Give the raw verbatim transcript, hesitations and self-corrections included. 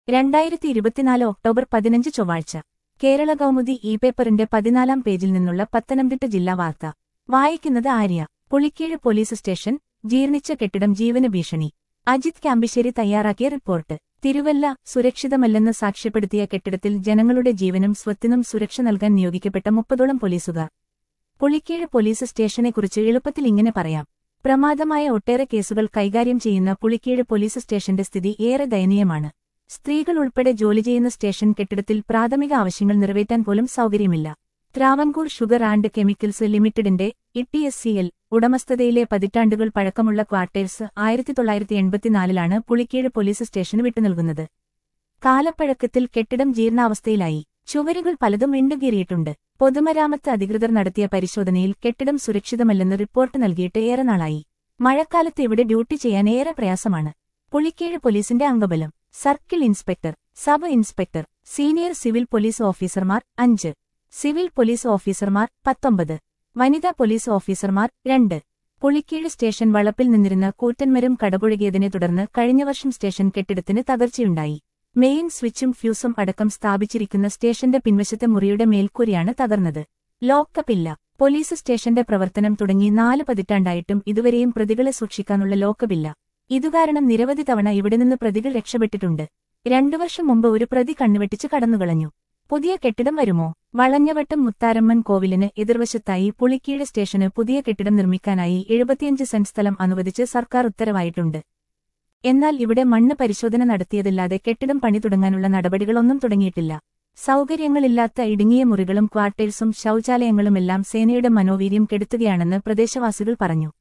രണ്ടായിരത്തി ഇരുപത്തിനാല് ഒക്ടോബർ പതിനഞ്ച് ചൊവ്വാഴ്ച കേരള കൗമുദി ഇ പേപ്പറിന്റെ പതിനാലാം പേജിൽ നിന്നുള്ള പത്തനംതിട്ട ജില്ലാ വാർത്ത വായിക്കുന്നത് ആര്യ. പുളിക്കീഴ് പോലീസ് സ്റ്റേഷൻ ജീർണിച്ച കെട്ടിടം ജീവന് ഭീഷണി. അജിത് ക്യാമ്പിശ്ശേരി തയ്യാറാക്കിയ റിപ്പോർട്ട്. തിരുവല്ല സുരക്ഷിതമല്ലെന്ന് സാക്ഷ്യപ്പെടുത്തിയ കെട്ടിടത്തിൽ ജനങ്ങളുടെ ജീവനും സ്വത്തിനും സുരക്ഷ നൽകാൻ നിയോഗിക്കപ്പെട്ട മുപ്പതോളം പോലീസുകാർ. പുളിക്കീഴ് പോലീസ് സ്റ്റേഷനെക്കുറിച്ച് എളുപ്പത്തിൽ ഇങ്ങനെ പറയാം. പ്രമാദമായ ഒട്ടേറെ കേസുകൾ കൈകാര്യം ചെയ്യുന്ന പുളിക്കീഴ് പോലീസ് സ്റ്റേഷന്റെ സ്ഥിതി ഏറെ ദയനീയമാണ്. സ്ത്രീകൾ ഉൾപ്പെടെ ജോലി ചെയ്യുന്ന സ്റ്റേഷൻ കെട്ടിടത്തിൽ പ്രാഥമിക ആവശ്യങ്ങൾ നിറവേറ്റാൻ പോലും സൗകര്യമില്ല. ട്രാവൻകൂർ ഷുഗർ ആൻഡ് കെമിക്കൽസ് ലിമിറ്റഡിന്റെ ഇ ടി എസ് സി എൽ ഉടമസ്ഥതയിലെ പതിറ്റാണ്ടുകൾ പഴക്കമുള്ള ക്വാർട്ടേഴ്സ് ആയിരത്തി തൊള്ളായിരത്തി എൺപത്തിനാലിലാണ് പുളിക്കീഴ് പോലീസ് സ്റ്റേഷന് വിട്ടുനൽകുന്നത്. കാലപ്പഴക്കത്തിൽ കെട്ടിടം ജീർണാവസ്ഥയിലായി. ചുവരുകൾ പലതും ഇണ്ടുകീറിയിട്ടുണ്ട്. പൊതുമരാമത്ത് അധികൃതർ നടത്തിയ പരിശോധനയിൽ കെട്ടിടം സുരക്ഷിതമല്ലെന്ന് റിപ്പോർട്ട് നൽകിയിട്ട് ഏറെ നാളായി. മഴക്കാലത്ത് ഇവിടെ ഡ്യൂട്ടി ചെയ്യാൻ ഏറെ പ്രയാസമാണ്. പുളിക്കീഴ് പോലീസിന്റെ അംഗബലം: circle inspector, sub inspector, senior civil police ഓഫീസർമാർ അഞ്ച്, സിവിൽ പോലീസ് ഓഫീസർമാർ പത്തൊമ്പത്, വനിതാ പോലീസ് ഓഫീസർമാർ രണ്ട്. പുളിക്കീഴ് സ്റ്റേഷൻ വളപ്പിൽ നിന്നിരുന്ന കൂറ്റൻമരം കടപുഴകിയതിനെ തുടർന്ന് കഴിഞ്ഞ വർഷം സ്റ്റേഷൻ കെട്ടിടത്തിന് തകർച്ചയുണ്ടായി. മെയിൻ സ്വിച്ചും ഫ്യൂസും അടക്കം സ്ഥാപിച്ചിരിക്കുന്ന സ്റ്റേഷന്റെ പിൻവശത്തെ മുറിയുടെ മേൽക്കൂരയാണ് തകർന്നത്. ലോക്കപ്പില്ല. പോലീസ് സ്റ്റേഷന്റെ പ്രവർത്തനം തുടങ്ങി നാല് പതിറ്റാണ്ടായിട്ടും ഇതുവരെയും പ്രതികളെ സൂക്ഷിക്കാനുള്ള ലോക്കപ്പില്ല. ഇതുകാരണം നിരവധി തവണ ഇവിടെ നിന്ന് പ്രതികൾ രക്ഷപ്പെട്ടിട്ടുണ്ട്. രണ്ടു വർഷം മുമ്പ് ഒരു പ്രതി കണ്ണുവെട്ടിച്ച് കടന്നുകളഞ്ഞു. പുതിയ കെട്ടിടം വരുമോ? വളഞ്ഞവട്ടം മുത്താരമ്മൻ കോവിലിന് എതിർവശത്തായി പുളിക്കീഴ് സ്റ്റേഷന് പുതിയ കെട്ടിടം നിർമ്മിക്കാനായി എഴുപത്തിയഞ്ച് സെന്റ് സ്ഥലം അനുവദിച്ച് സർക്കാർ ഉത്തരവായിട്ടുണ്ട്. എന്നാൽ ഇവിടെ മണ്ണ് പരിശോധന നടത്തിയതല്ലാതെ കെട്ടിടം പണി തുടങ്ങാനുള്ള നടപടികളൊന്നും തുടങ്ങിയിട്ടില്ല. സൗകര്യങ്ങളില്ലാത്ത ഇടുങ്ങിയ മുറികളും ക്വാർട്ടേഴ്സും ശൌചാലയങ്ങളുമെല്ലാം സേനയുടെ മനോവീര്യം കെടുത്തുകയാണെന്ന് പ്രദേശവാസികൾ പറഞ്ഞു.